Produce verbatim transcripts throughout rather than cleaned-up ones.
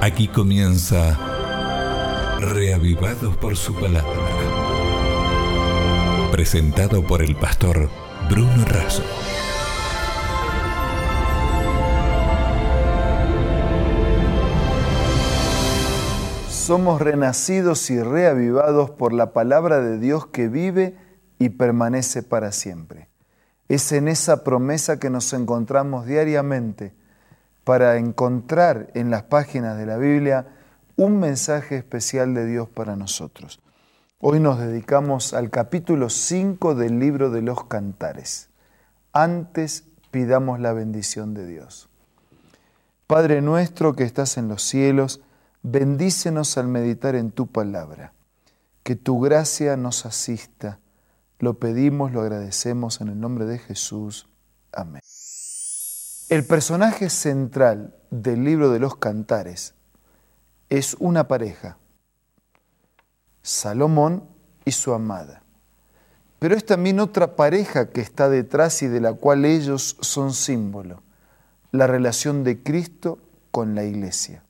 Aquí comienza Reavivados por su palabra. Presentado por el pastor Bruno Razo. Somos renacidos y reavivados por la palabra de Dios que vive y permanece para siempre. Es en esa promesa que nos encontramos diariamente para encontrar en las páginas de la Biblia un mensaje especial de Dios para nosotros. Hoy nos dedicamos al capítulo cinco del libro de los Cantares. Antes pidamos la bendición de Dios. Padre nuestro que estás en los cielos, bendícenos al meditar en tu palabra. Que tu gracia nos asista. Lo pedimos, lo agradecemos en el nombre de Jesús. Amén. El personaje central del libro de los Cantares es una pareja, Salomón y su amada. Pero es también otra pareja que está detrás y de la cual ellos son símbolo, la relación de Cristo con la iglesia.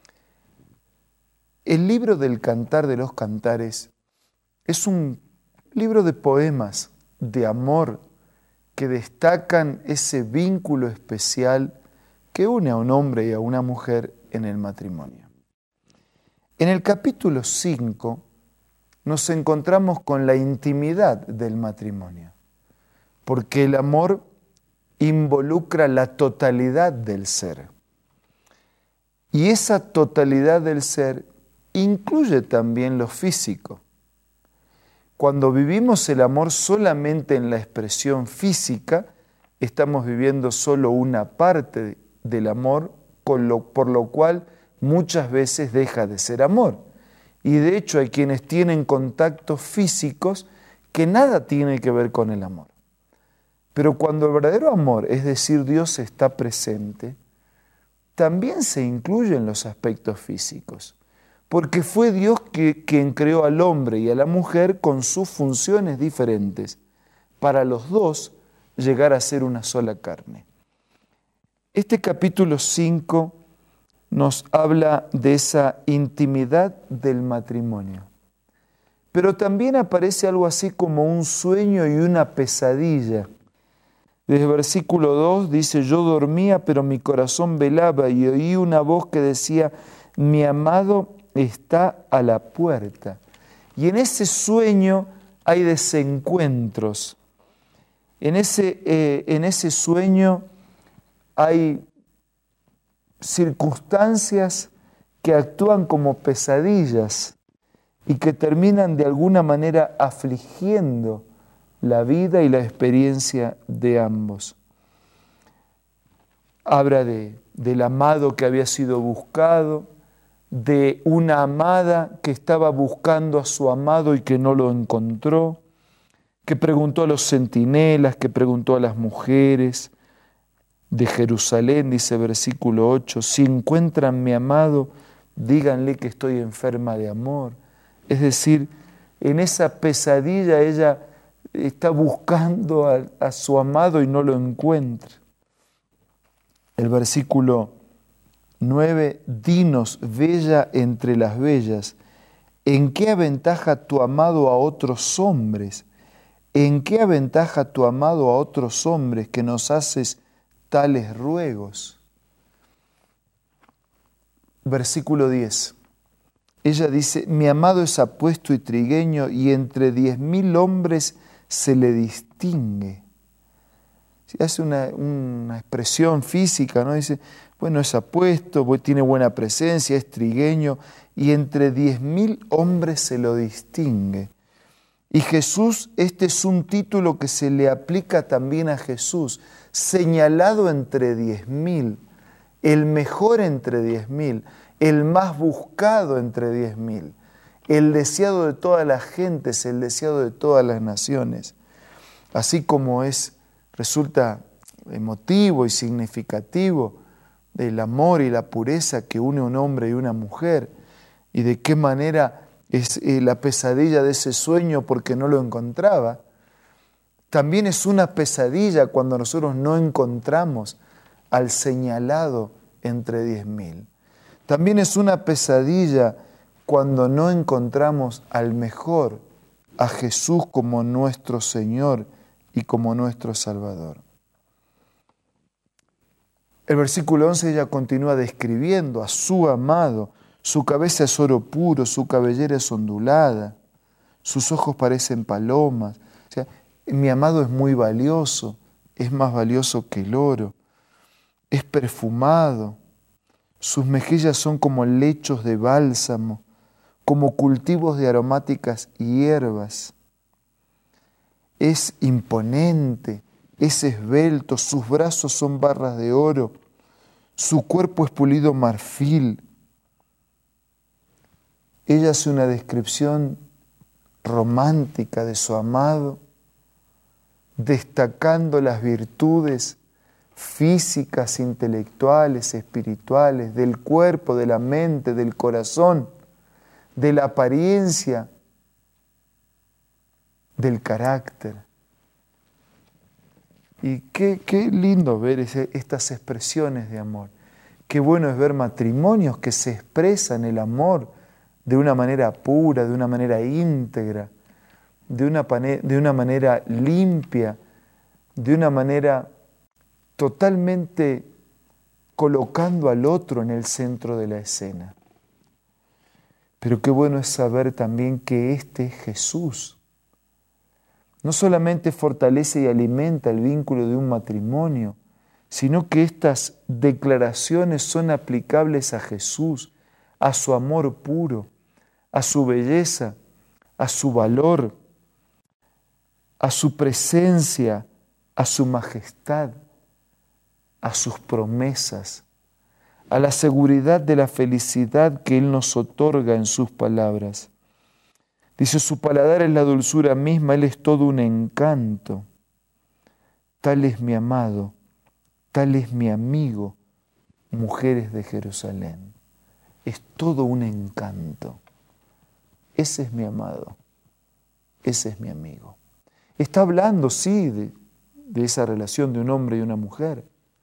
El libro del Cantar de los Cantares es un libro de poemas, de amor, que destacan ese vínculo especial que une a un hombre y a una mujer en el matrimonio. En el capítulo cinco nos encontramos con la intimidad del matrimonio, porque el amor involucra la totalidad del ser. Y esa totalidad del ser incluye también lo físico. Cuando vivimos el amor solamente en la expresión física, estamos viviendo solo una parte del amor, con lo, por lo cual muchas veces deja de ser amor. Y de hecho hay quienes tienen contactos físicos que nada tiene que ver con el amor. Pero cuando el verdadero amor, es decir, Dios está presente, también se incluyen los aspectos físicos. Porque fue Dios que, quien creó al hombre y a la mujer con sus funciones diferentes, para los dos llegar a ser una sola carne. Este capítulo cinco nos habla de esa intimidad del matrimonio. Pero también aparece algo así como un sueño y una pesadilla. Desde el versículo dos dice, yo dormía, pero mi corazón velaba, y oí una voz que decía, mi amado está a la puerta. Y en ese sueño hay desencuentros. En ese, eh, en ese sueño hay circunstancias que actúan como pesadillas y que terminan de alguna manera afligiendo la vida y la experiencia de ambos. Habla de, del amado que había sido buscado, de una amada que estaba buscando a su amado y que no lo encontró, que preguntó a los centinelas, que preguntó a las mujeres de Jerusalén, dice versículo ocho, si encuentran mi amado, díganle que estoy enferma de amor. Es decir, en esa pesadilla ella está buscando a, a su amado y no lo encuentra. El versículo nueve, dinos, bella entre las bellas, ¿en qué aventaja tu amado a otros hombres? ¿En qué aventaja tu amado a otros hombres que nos haces tales ruegos? Versículo diez. Ella dice, mi amado es apuesto y trigueño, y entre diez mil hombres se le distingue. Si hace una, una expresión física, ¿no? Dice, bueno, es apuesto, tiene buena presencia, es trigueño, y entre diez mil hombres se lo distingue. Y Jesús, este es un título que se le aplica también a Jesús, señalado entre diez mil, el mejor entre diez mil, el más buscado entre diez mil, el deseado de todas las gentes, el deseado de todas las naciones. Así como es, resulta emotivo y significativo el amor y la pureza que une un hombre y una mujer, y de qué manera es eh, la pesadilla de ese sueño porque no lo encontraba. También es una pesadilla cuando nosotros no encontramos al señalado entre diez mil. También es una pesadilla cuando no encontramos al mejor, a Jesús como nuestro Señor y como nuestro Salvador. El versículo once ella continúa describiendo a su amado. Su cabeza es oro puro, su cabellera es ondulada, sus ojos parecen palomas. O sea, mi amado es muy valioso, es más valioso que el oro, es perfumado, sus mejillas son como lechos de bálsamo, como cultivos de aromáticas hierbas. Es imponente, es esbelto, sus brazos son barras de oro, su cuerpo es pulido marfil. Ella hace una descripción romántica de su amado, destacando las virtudes físicas, intelectuales, espirituales, del cuerpo, de la mente, del corazón, de la apariencia, del carácter. Y qué, qué lindo ver ese, estas expresiones de amor. Qué bueno es ver matrimonios que se expresan el amor de una manera pura, de una manera íntegra, de una, de una manera limpia, de una manera totalmente colocando al otro en el centro de la escena. Pero qué bueno es saber también que este es Jesús. No solamente fortalece y alimenta el vínculo de un matrimonio, sino que estas declaraciones son aplicables a Jesús, a su amor puro, a su belleza, a su valor, a su presencia, a su majestad, a sus promesas, a la seguridad de la felicidad que Él nos otorga en sus palabras. Dice, su paladar es la dulzura misma, Él es todo un encanto. Tal es mi amado, tal es mi amigo, mujeres de Jerusalén. Es todo un encanto. Ese es mi amado, ese es mi amigo. Está hablando, sí, de, de esa relación de un hombre y una mujer,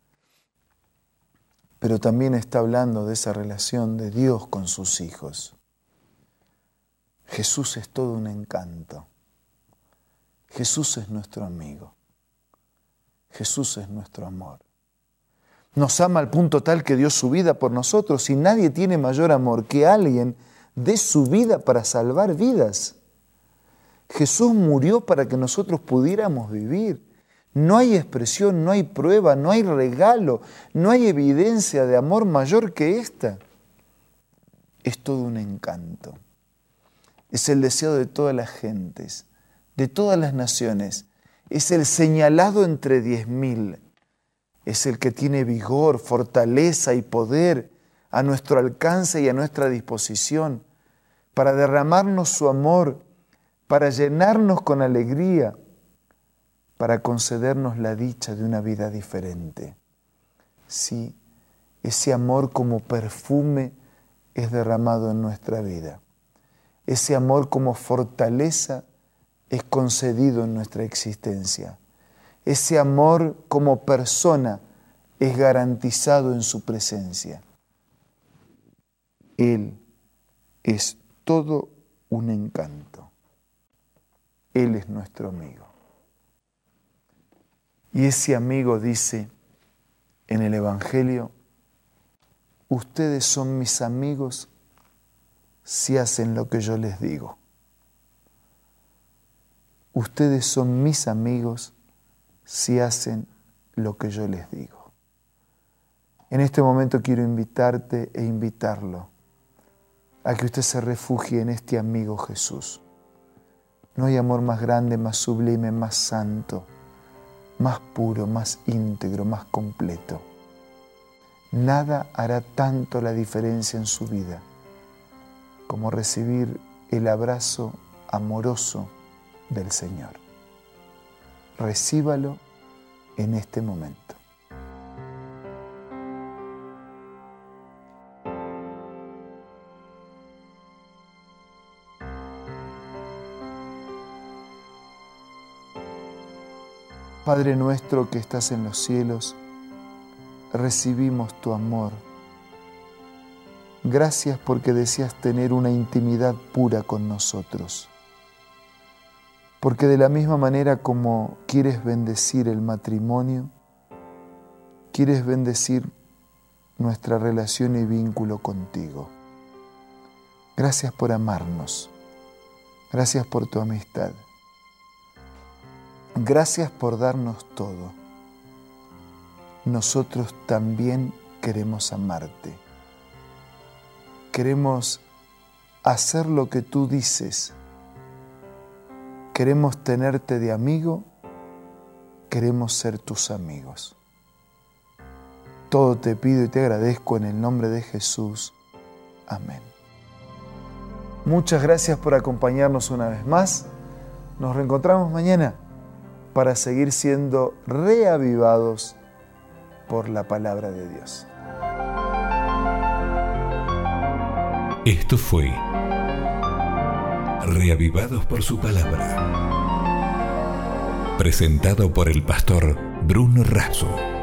pero también está hablando de esa relación de Dios con sus hijos. Jesús es todo un encanto. Jesús es nuestro amigo. Jesús es nuestro amor. Nos ama al punto tal que dio su vida por nosotros y nadie tiene mayor amor que alguien dé su vida para salvar vidas. Jesús murió para que nosotros pudiéramos vivir. No hay expresión, no hay prueba, no hay regalo, no hay evidencia de amor mayor que esta. Es todo un encanto. Es el deseo de todas las gentes, de todas las naciones. Es el señalado entre diez mil. Es el que tiene vigor, fortaleza y poder a nuestro alcance y a nuestra disposición para derramarnos su amor, para llenarnos con alegría, para concedernos la dicha de una vida diferente. Sí, ese amor como perfume es derramado en nuestra vida. Ese amor como fortaleza es concedido en nuestra existencia. Ese amor como persona es garantizado en su presencia. Él es todo un encanto. Él es nuestro amigo. Y ese amigo dice en el Evangelio, ustedes son mis amigos si hacen lo que yo les digo. Ustedes son mis amigos si hacen lo que yo les digo. En este momento quiero invitarte e invitarlo a que usted se refugie en este amigo Jesús. No hay amor más grande, más sublime, más santo, más puro, más íntegro, más completo. Nada hará tanto la diferencia en su vida como recibir el abrazo amoroso del Señor. Recíbalo en este momento. Padre nuestro que estás en los cielos, recibimos tu amor, Gracias porque deseas tener una intimidad pura con nosotros. Porque de la misma manera como quieres bendecir el matrimonio, quieres bendecir nuestra relación y vínculo contigo. Gracias por amarnos. Gracias por tu amistad. Gracias por darnos todo. Nosotros también queremos amarte. Queremos hacer lo que tú dices. Queremos tenerte de amigo. Queremos ser tus amigos. Todo te pido y te agradezco en el nombre de Jesús. Amén. Muchas gracias por acompañarnos una vez más. Nos reencontramos mañana para seguir siendo reavivados por la palabra de Dios. Esto fue Reavivados por su palabra, presentado por el pastor Bruno Razo.